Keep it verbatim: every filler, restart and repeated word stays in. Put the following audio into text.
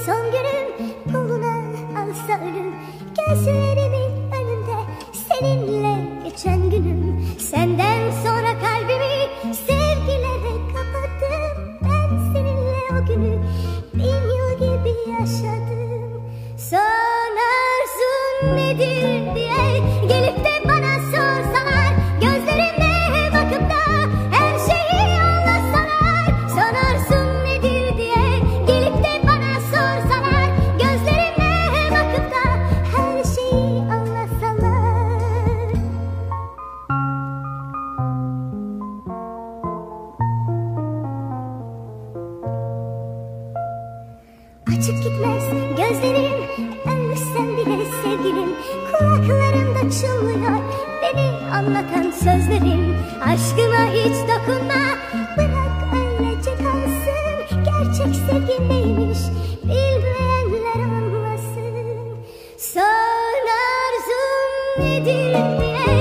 son günüm, koluna alsa ölüm. Gözlerimin önünde seninle geçen günüm. Senden sonra kalbimi sevgilere kapattım. Ben seninle o günü bin yıl gibi yaşadım. Son arzun nedir diye gelip de bana sorsalar, gözlerime bakıp da her şeyi anlatsalar. Son arzun nedir diye gelip de bana sorsalar, gözlerime bakıp da her şeyi anlatsalar. Açık gitmez gözlerim, ölsem bile sevgilim. Kulaklarımda çınlıyor beni anlatan sözlerin. Aşkıma hiç dokunma, bırak öylece kalsın. Gerçek sevgi neymiş bilmeyenler anlasın. Son arzum nedir diye